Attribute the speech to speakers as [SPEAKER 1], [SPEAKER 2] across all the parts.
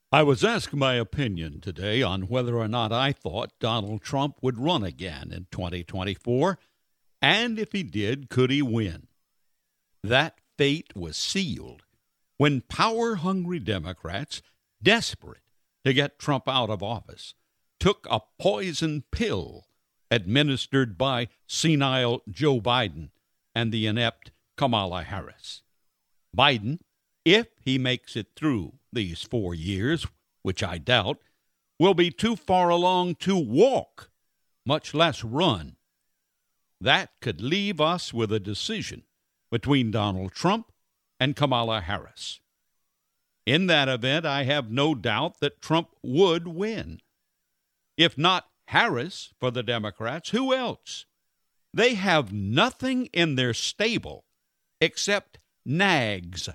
[SPEAKER 1] I was asked my opinion today on whether or not I thought Donald Trump would run again in 2024, and if he did, could he win? That fate was sealed when power-hungry Democrats, desperate to get Trump out of office, took a poison pill administered by senile Joe Biden and the inept Kamala Harris. Biden, if he makes it through these 4 years, which I doubt, will be too far along to walk, much less run. That could leave us with a decision between Donald Trump and Kamala Harris. In that event, I have no doubt that Trump would win. If not Harris for the Democrats, who else? They have nothing in their stable except nags.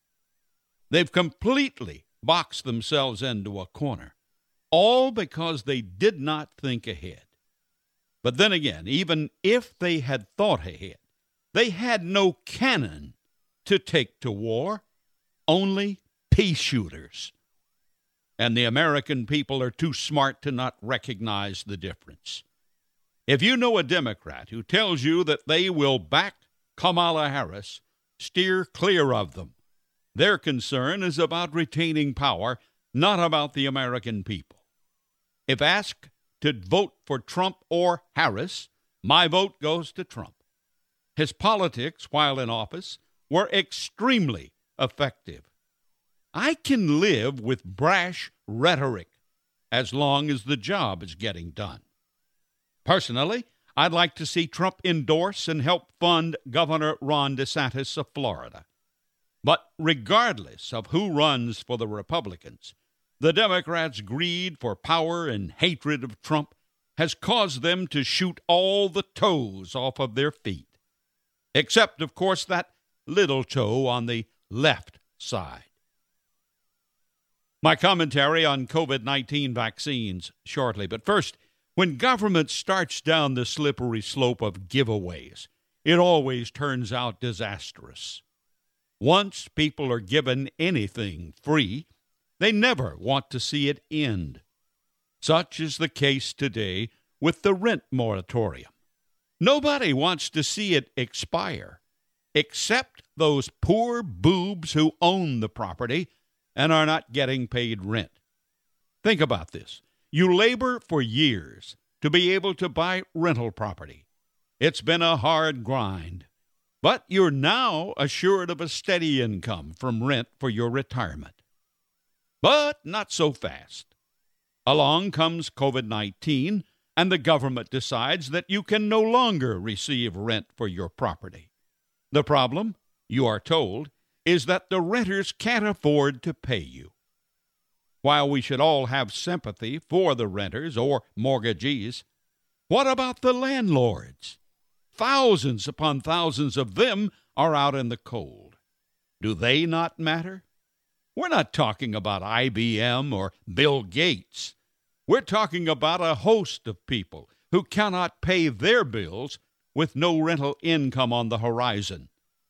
[SPEAKER 1] They've completely boxed themselves into a corner, all because they did not think ahead. But then again, even if they had thought ahead, they had no cannon to take to war, only pea shooters. And the American people are too smart to not recognize the difference. If you know a Democrat who tells you that they will back Kamala Harris, steer clear of them. Their concern is about retaining power, not about the American people. If asked to vote for Trump or Harris, my vote goes to Trump. His politics, while in office, were extremely effective. I can live with brash rhetoric as long as the job is getting done. Personally, I'd like to see Trump endorse and help fund Governor Ron DeSantis of Florida. But regardless of who runs for the Republicans, the Democrats' greed for power and hatred of Trump has caused them to shoot all the toes off of their feet, except, of course, that little toe on the left side. My commentary on COVID-19 vaccines shortly, but first, when government starts down the slippery slope of giveaways, it always turns out disastrous. Once people are given anything free, they never want to see it end. Such is the case today with the rent moratorium. Nobody wants to see it expire, except those poor boobs who own the property and are not getting paid rent. Think about this. You labor for years to be able to buy rental property. It's been a hard grind. But you're now assured of a steady income from rent for your retirement. But not so fast. Along comes COVID-19, and the government decides that you can no longer receive rent for your property. The problem, you are told, is that the renters can't afford to pay you. While we should all have sympathy for the renters or mortgagees, what about the landlords? Thousands upon thousands of them are out in the cold. Do they not matter? We're not talking about IBM or Bill Gates. We're talking about a host of people who cannot pay their bills with no rental income on the horizon.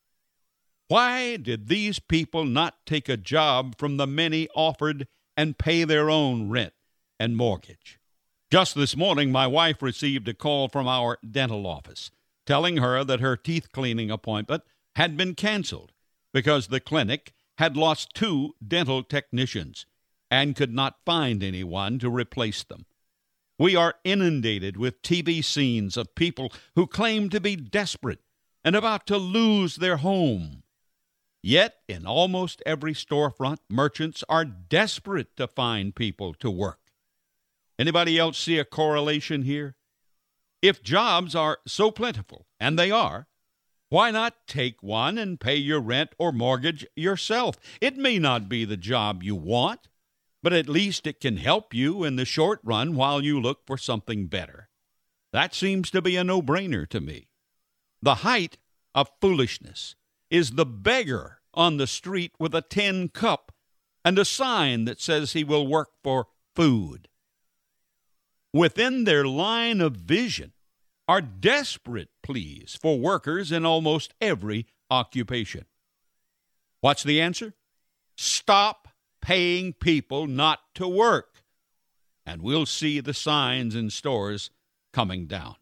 [SPEAKER 1] Why did these people not take a job from the many offered and pay their own rent and mortgage? Just this morning, my wife received a call from our dental office telling her that her teeth cleaning appointment had been canceled because the clinic had lost 2 dental technicians and could not find anyone to replace them. We are inundated with TV scenes of people who claim to be desperate and about to lose their home. Yet, in almost every storefront, merchants are desperate to find people to work. Anybody else see a correlation here? If jobs are so plentiful, and they are, why not take one and pay your rent or mortgage yourself? It may not be the job you want, but at least it can help you in the short run while you look for something better. That seems to be a no-brainer to me. The height of foolishness is the beggar on the street with a tin cup and a sign that says he will work for food. Within their line of vision are desperate pleas for workers in almost every occupation. What's the answer? Stop paying people not to work. And we'll see the signs in stores coming down.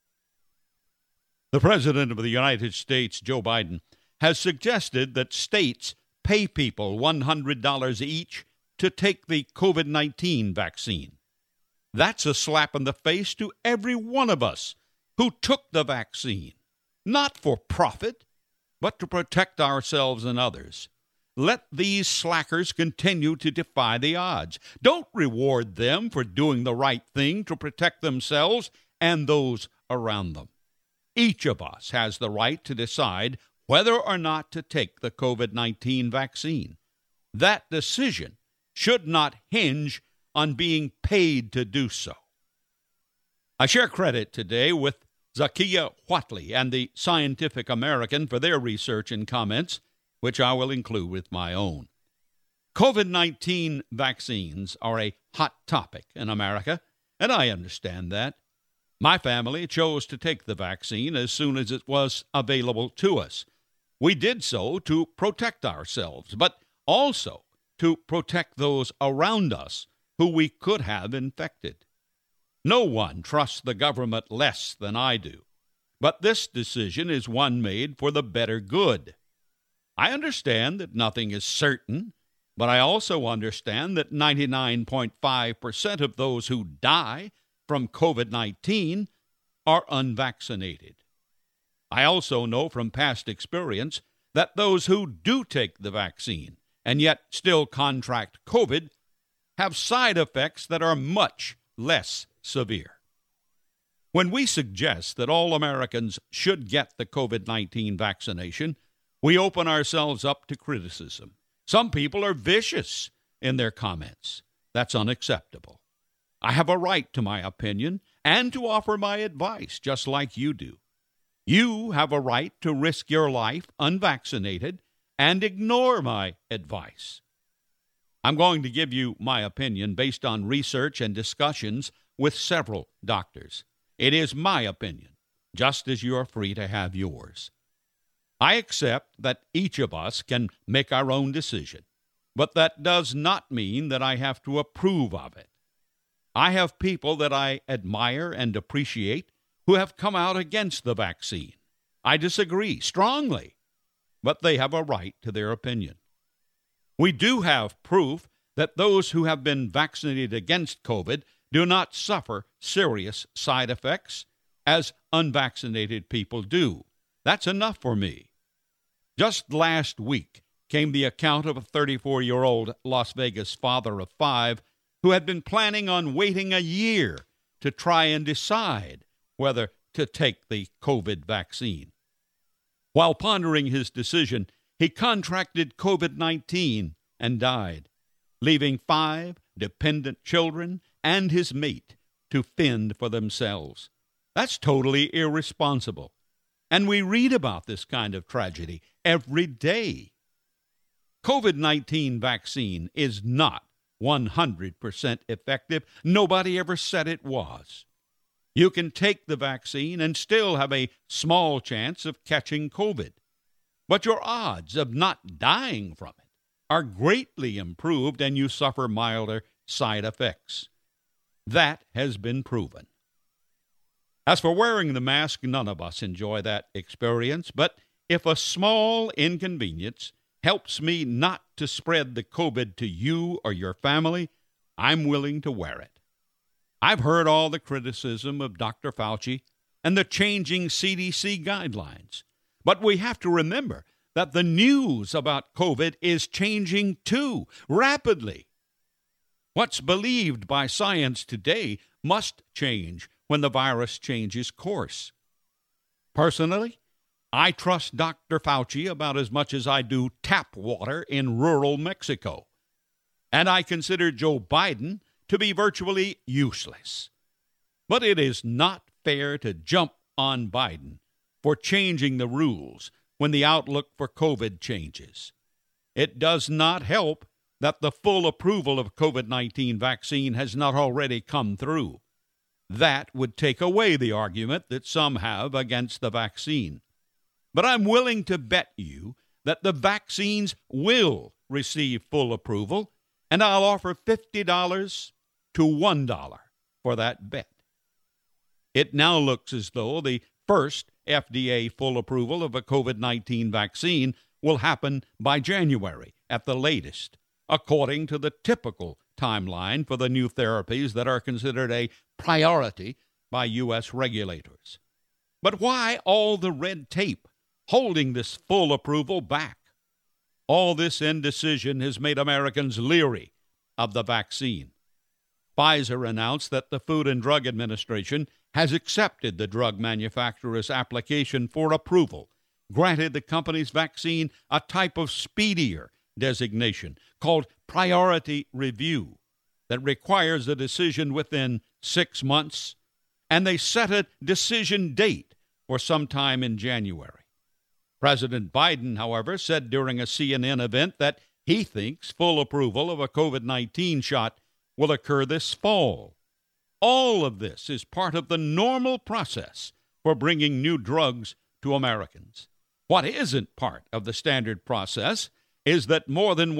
[SPEAKER 1] The President of the United States, Joe Biden, has suggested that states pay people $100 each to take the COVID-19 vaccine. That's a slap in the face to every one of us who took the vaccine, not for profit, but to protect ourselves and others. Let these slackers continue to defy the odds. Don't reward them for doing the right thing to protect themselves and those around them. Each of us has the right to decide whether or not to take the COVID-19 vaccine. That decision should not hinge on being paid to do so. I share credit today with Zakiya Whatley and the Scientific American for their research and comments, which I will include with my own. COVID-19 vaccines are a hot topic in America, and I understand that. My family chose to take the vaccine as soon as it was available to us. We did so to protect ourselves, but also to protect those around us who we could have infected. No one trusts the government less than I do, but this decision is one made for the better good. I understand that nothing is certain, but I also understand that 99.5% of those who die from COVID-19 are unvaccinated. I also know from past experience that those who do take the vaccine and yet still contract COVID have side effects that are much less severe. When we suggest that all Americans should get the COVID-19 vaccination, we open ourselves up to criticism. Some people are vicious in their comments. That's unacceptable. I have a right to my opinion and to offer my advice, just like you do. You have a right to risk your life unvaccinated and ignore my advice. I'm going to give you my opinion based on research and discussions with several doctors. It is my opinion, just as you are free to have yours. I accept that each of us can make our own decision, but that does not mean that I have to approve of it. I have people that I admire and appreciate who have come out against the vaccine. I disagree strongly, but they have a right to their opinion. We do have proof that those who have been vaccinated against COVID do not suffer serious side effects as unvaccinated people do. That's enough for me. Just last week came the account of a 34-year-old Las Vegas father of 5 who had been planning on waiting a year to try and decide whether to take the COVID vaccine. While pondering his decision, he contracted COVID-19 and died, leaving 5 dependent children and his mate to fend for themselves. That's totally irresponsible. And we read about this kind of tragedy every day. COVID-19 vaccine is not 100% effective. Nobody ever said it was. You can take the vaccine and still have a small chance of catching COVID. But your odds of not dying from it are greatly improved and you suffer milder side effects. That has been proven. As for wearing the mask, none of us enjoy that experience, but if a small inconvenience helps me not to spread the COVID to you or your family, I'm willing to wear it. I've heard all the criticism of Dr. Fauci and the changing CDC guidelines, but we have to remember that the news about COVID is changing too, rapidly. What's believed by science today must change when the virus changes course. Personally, I trust Dr. Fauci about as much as I do tap water in rural Mexico. And I consider Joe Biden to be virtually useless. But it is not fair to jump on Biden for changing the rules when the outlook for COVID changes. It does not help that the full approval of COVID-19 vaccine has not already come through. That would take away the argument that some have against the vaccine. But I'm willing to bet you that the vaccines will receive full approval and I'll offer $50 to $1 for that bet. It now looks as though the first FDA full approval of a COVID-19 vaccine will happen by January at the latest, according to the typical timeline for the new therapies that are considered a priority by U.S. regulators. But why all the red tape holding this full approval back? All this indecision has made Americans leery of the vaccine. Pfizer announced that the Food and Drug Administration has accepted the drug manufacturer's application for approval, granted the company's vaccine a type of speedier designation called priority review that requires a decision within 6 months, and they set a decision date for sometime in January. President Biden, however, said during a CNN event that he thinks full approval of a COVID-19 shot will occur this fall. All of this is part of the normal process for bringing new drugs to Americans. What isn't part of the standard process is that more than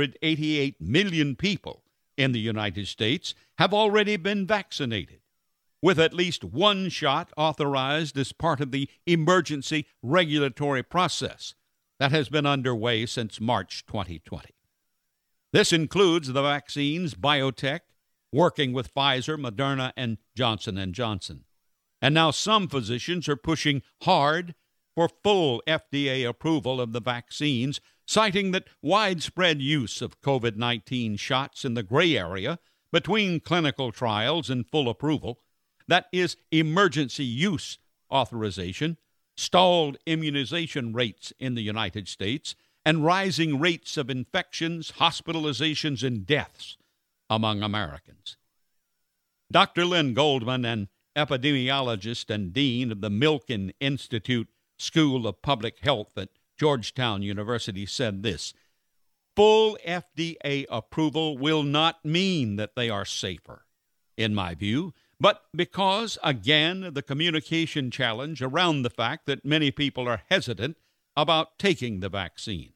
[SPEAKER 1] 188 million people in the United States have already been vaccinated, with at least one shot authorized as part of the emergency regulatory process that has been underway since March 2020. This includes the vaccines BioNTech, working with Pfizer, Moderna, and Johnson & Johnson. And now some physicians are pushing hard for full FDA approval of the vaccines, citing that widespread use of COVID-19 shots in the gray area between clinical trials and full approval, that is, emergency use authorization, stalled immunization rates in the United States, and rising rates of infections, hospitalizations, and deaths among Americans. Dr. Lynn Goldman, an epidemiologist and dean of the Milken Institute School of Public Health at Georgetown University, said this: full FDA approval will not mean that they are safer, in my view, but because, again, the communication challenge around the fact that many people are hesitant about taking the vaccine.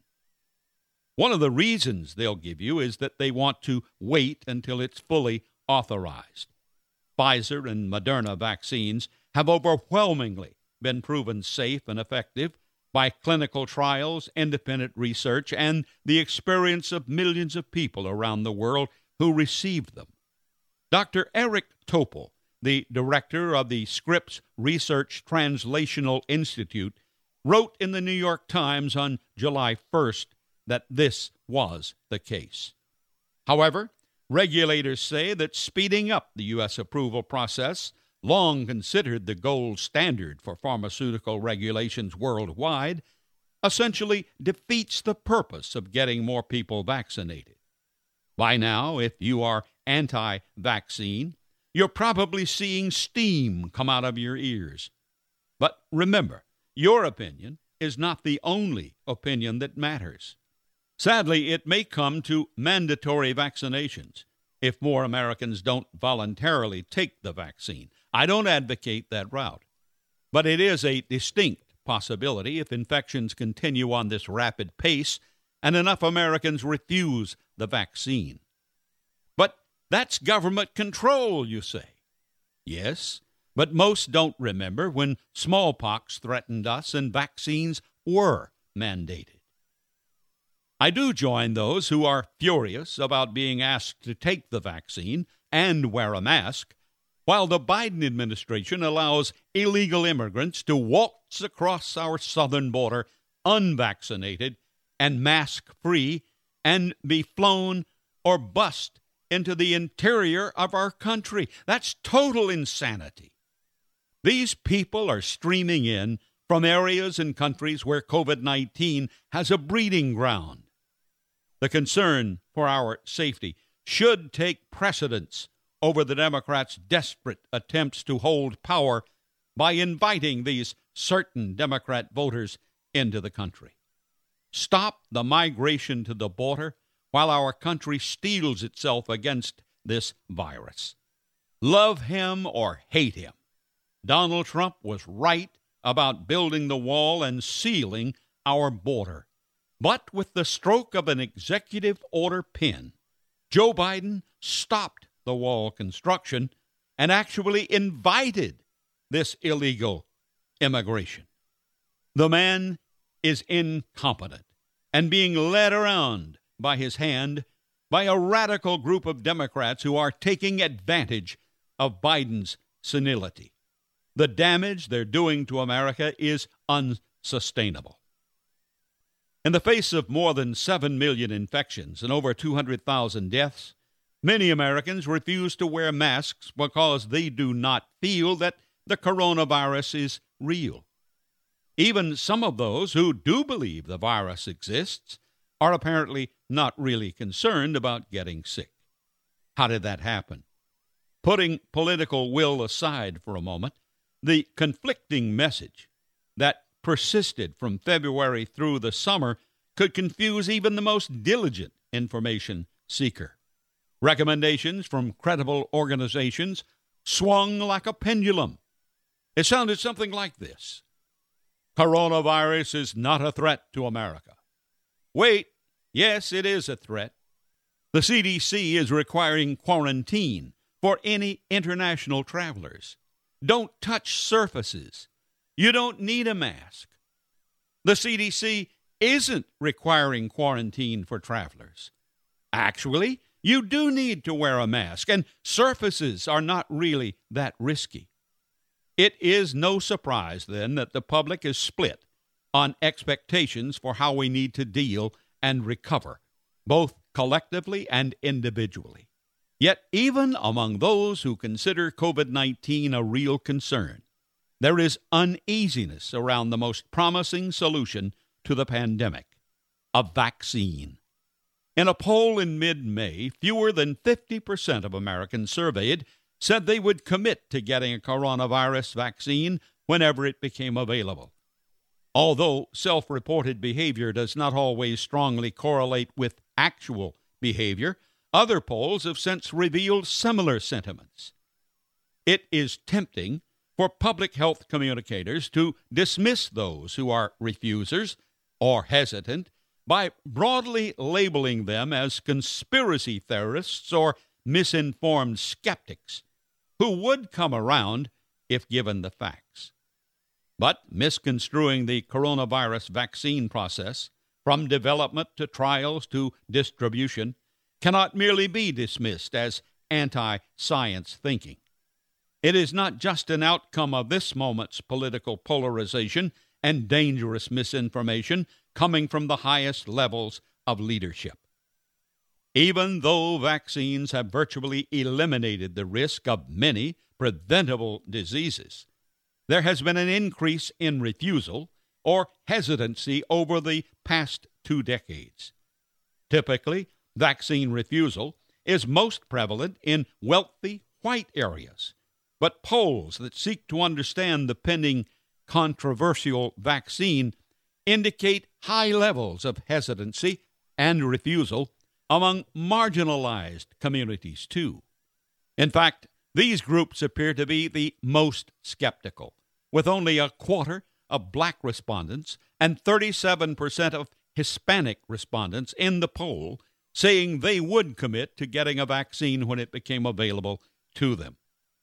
[SPEAKER 1] One of the reasons they'll give you is that they want to wait until it's fully authorized. Pfizer and Moderna vaccines have overwhelmingly been proven safe and effective by clinical trials, independent research, and the experience of millions of people around the world who received them. Dr. Eric Topol, the director of the Scripps Research Translational Institute, wrote in the New York Times on July 1st that this was the case. However, regulators say that speeding up the U.S. approval process, long considered the gold standard for pharmaceutical regulations worldwide, essentially defeats the purpose of getting more people vaccinated. By now, if you are anti-vaccine, you're probably seeing steam come out of your ears. But remember, your opinion is not the only opinion that matters. Sadly, it may come to mandatory vaccinations if more Americans don't voluntarily take the vaccine. I don't advocate that route, but it is a distinct possibility if infections continue on this rapid pace and enough Americans refuse the vaccine. But that's government control, you say. Yes, but most don't remember when smallpox threatened us and vaccines were mandated. I do join those who are furious about being asked to take the vaccine and wear a mask, while the Biden administration allows illegal immigrants to waltz across our southern border unvaccinated and mask-free and be flown or bussed into the interior of our country. That's total insanity. These people are streaming in from areas and countries where COVID-19 has a breeding ground. The concern for our safety should take precedence over the Democrats' desperate attempts to hold power by inviting these certain Democrat voters into the country. Stop the migration to the border while our country steels itself against this virus. Love him or hate him, Donald Trump was right about building the wall and sealing our border. But with the stroke of an executive order pen, Joe Biden stopped the wall construction and actually invited this illegal immigration. The man is incompetent and being led around by his hand by a radical group of Democrats who are taking advantage of Biden's senility. The damage they're doing to America is unsustainable. In the face of more than 7 million infections and over 200,000 deaths, many Americans refuse to wear masks because they do not feel that the coronavirus is real. Even some of those who do believe the virus exists are apparently not really concerned about getting sick. How did that happen? Putting political will aside for a moment, the conflicting message that persisted from February through the summer could confuse even the most diligent information seeker. Recommendations from credible organizations swung like a pendulum. It sounded something like this: coronavirus is not a threat to America. Wait, yes, it is a threat. The CDC is requiring quarantine for any international travelers. Don't touch surfaces. You don't need a mask. The CDC isn't requiring quarantine for travelers. Actually, you do need to wear a mask, and surfaces are not really that risky. It is no surprise, then, that the public is split on expectations for how we need to deal and recover, both collectively and individually. Yet, even among those who consider COVID-19 a real concern, there is uneasiness around the most promising solution to the pandemic: a vaccine. In a poll in mid-May, fewer than 50% of Americans surveyed said they would commit to getting a coronavirus vaccine whenever it became available. Although self-reported behavior does not always strongly correlate with actual behavior, other polls have since revealed similar sentiments. It is tempting for public health communicators to dismiss those who are refusers or hesitant by broadly labeling them as conspiracy theorists or misinformed skeptics who would come around if given the facts. But misconstruing the coronavirus vaccine process, from development to trials to distribution, cannot merely be dismissed as anti-science thinking. It is not just an outcome of this moment's political polarization and dangerous misinformation coming from the highest levels of leadership. Even though vaccines have virtually eliminated the risk of many preventable diseases, there has been an increase in refusal or hesitancy over the past 2 decades. Typically, vaccine refusal is most prevalent in wealthy white areas, but polls that seek to understand the pending controversial vaccine indicate high levels of hesitancy and refusal among marginalized communities, too. In fact, these groups appear to be the most skeptical, with only a quarter of black respondents and 37% of Hispanic respondents in the poll saying they would commit to getting a vaccine when it became available to them.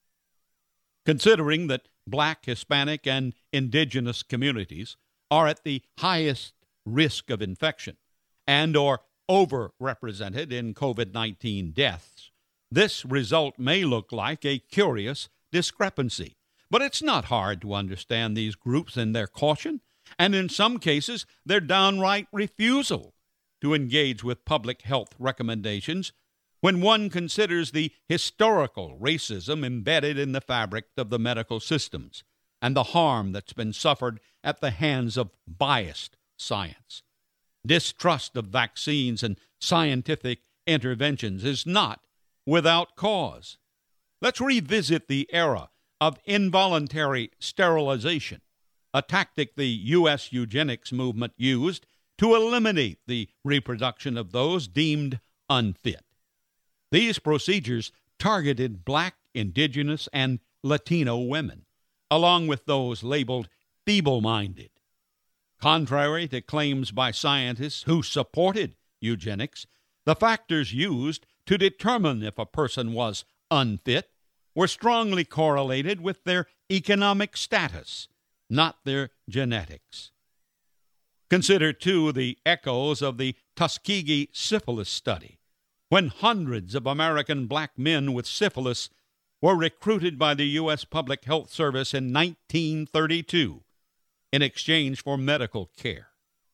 [SPEAKER 1] Considering that black, Hispanic, and indigenous communities are at the highest risk of infection and are overrepresented in COVID-19 deaths, this result may look like a curious discrepancy. But it's not hard to understand these groups and their caution, and in some cases, their downright refusal to engage with public health recommendations when one considers the historical racism embedded in the fabric of the medical systems and the harm that's been suffered at the hands of biased science. Distrust of vaccines and scientific interventions is not without cause. Let's revisit the era of involuntary sterilization, a tactic the U.S. eugenics movement used to eliminate the reproduction of those deemed unfit. These procedures targeted black, indigenous, and Latino women, along with those labeled feeble-minded. Contrary to claims by scientists who supported eugenics, the factors used to determine if a person was unfit were strongly correlated with their economic status, not their genetics. Consider, too, the echoes of the Tuskegee syphilis study, when hundreds of American black men with syphilis were recruited by the U.S. Public Health Service in 1932 in exchange for medical care.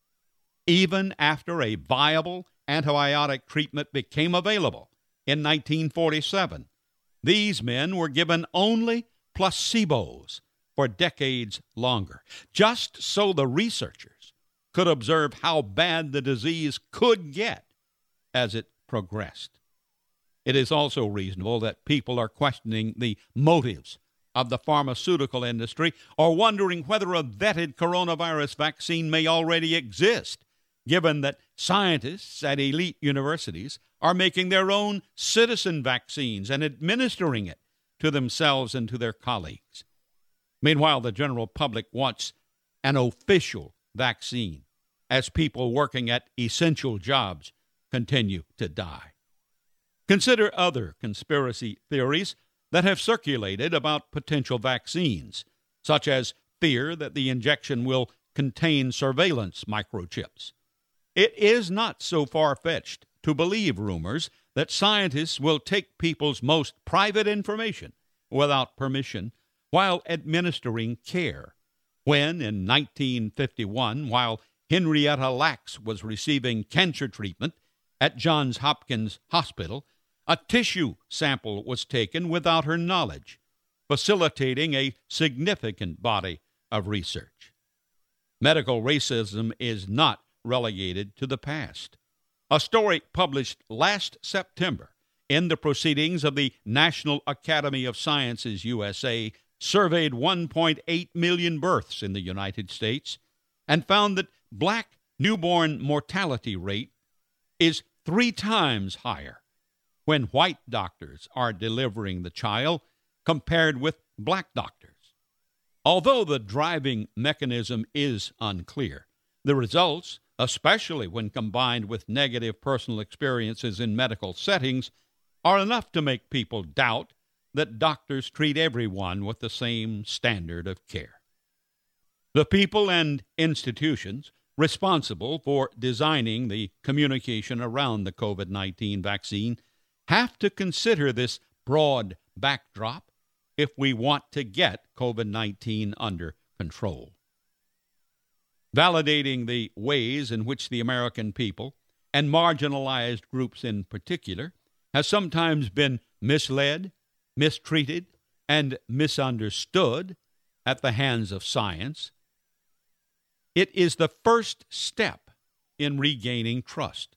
[SPEAKER 1] Even after a viable antibiotic treatment became available in 1947, these men were given only placebos for decades longer, just so the researchers could observe how bad the disease could get as it progressed. It is also reasonable that people are questioning the motives of the pharmaceutical industry or wondering whether a vetted coronavirus vaccine may already exist, given that scientists at elite universities are making their own citizen vaccines and administering it to themselves and to their colleagues. Meanwhile, the general public wants an official vaccine as people working at essential jobs continue to die. Consider other conspiracy theories that have circulated about potential vaccines, such as fear that the injection will contain surveillance microchips. It is not so far-fetched to believe rumors that scientists will take people's most private information without permission while administering care. When, in 1951, while Henrietta Lacks was receiving cancer treatment at Johns Hopkins Hospital, a tissue sample was taken without her knowledge, facilitating a significant body of research. Medical racism is not relegated to the past. A story published last September in the Proceedings of the National Academy of Sciences USA surveyed 1.8 million births in the United States and found that black newborn mortality rate is 3 times higher when white doctors are delivering the child compared with black doctors. Although the driving mechanism is unclear, the results, especially when combined with negative personal experiences in medical settings, are enough to make people doubt that doctors treat everyone with the same standard of care. The people and institutions responsible for designing the communication around the COVID-19 vaccine have to consider this broad backdrop if we want to get COVID-19 under control. Validating the ways in which the American people, and marginalized groups in particular, has sometimes been misled, mistreated, and misunderstood at the hands of science, it is the first step in regaining trust.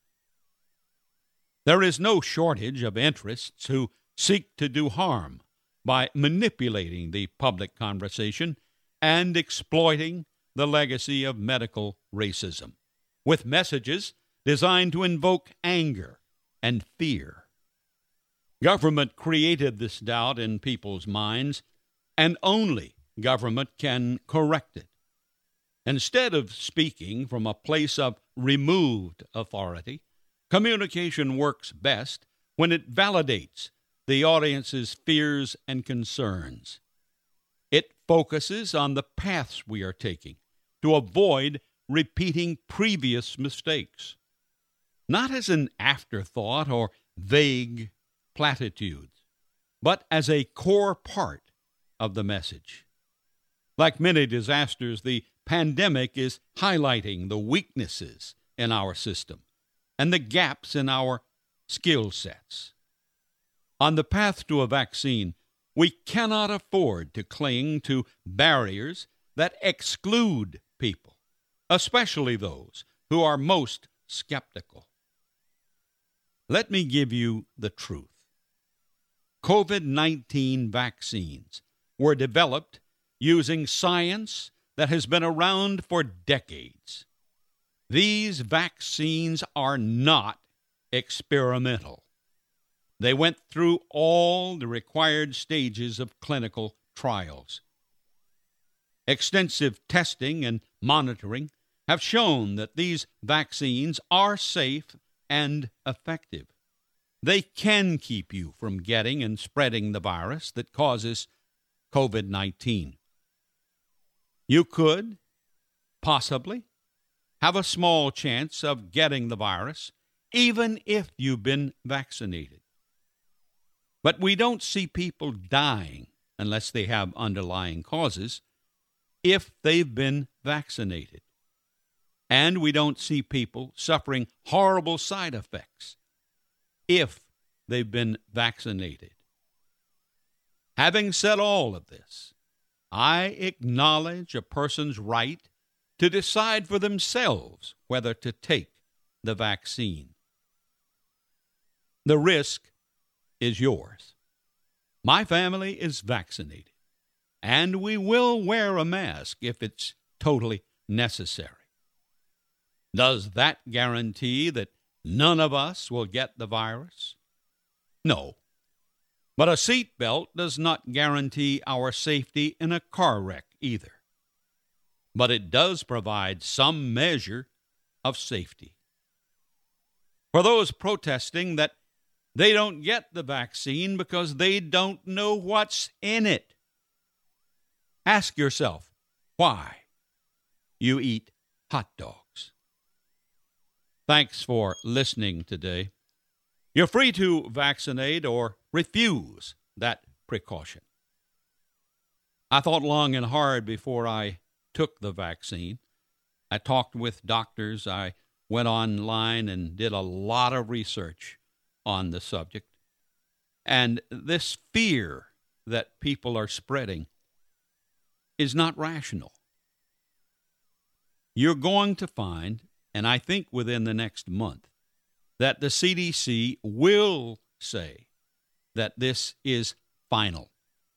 [SPEAKER 1] There is no shortage of interests who seek to do harm by manipulating the public conversation and exploiting the legacy of medical racism with messages designed to invoke anger and fear. Government created this doubt in people's minds, and only government can correct it. Instead of speaking from a place of removed authority, communication works best when it validates the audience's fears and concerns. It focuses on the paths we are taking to avoid repeating previous mistakes, not as an afterthought or vague platitudes, but as a core part of the message. Like many disasters, the pandemic is highlighting the weaknesses in our system and the gaps in our skill sets. On the path to a vaccine, we cannot afford to cling to barriers that exclude people, especially those who are most skeptical. Let me give you the truth. COVID-19 vaccines were developed using science that has been around for decades. These vaccines are not experimental. They went through all the required stages of clinical trials. Extensive testing and monitoring have shown that these vaccines are safe and effective. they can keep you from getting and spreading the virus that causes COVID-19. You could possibly have a small chance of getting the virus, even if you've been vaccinated. But we don't see people dying unless they have underlying causes if they've been vaccinated. And we don't see people suffering horrible side effects if they've been vaccinated. Having said all of this, I acknowledge a person's right to decide for themselves whether to take the vaccine. The risk is yours. My family is vaccinated, and we will wear a mask if it's totally necessary. Does that guarantee that none of us will get the virus? No. But a seatbelt does not guarantee our safety in a car wreck either. But it does provide some measure of safety. For those protesting that they don't get the vaccine because they don't know what's in it, ask yourself why you eat hot dogs. Thanks for listening today. You're free to vaccinate or refuse that precaution. I thought long and hard before I took the vaccine. I talked with doctors. I went online and did a lot of research on the subject. And this fear that people are spreading is not rational. You're going to find, and I think within the next month, that the CDC will say that this is final.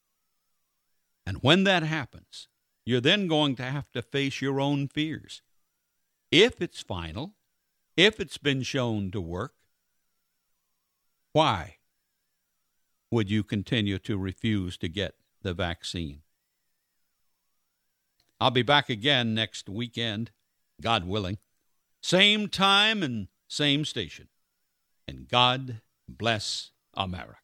[SPEAKER 1] And when that happens, you're then going to have to face your own fears. If it's final, if it's been shown to work, why would you continue to refuse to get the vaccine? I'll be back again next weekend, God willing. Same time and same station. And God bless America.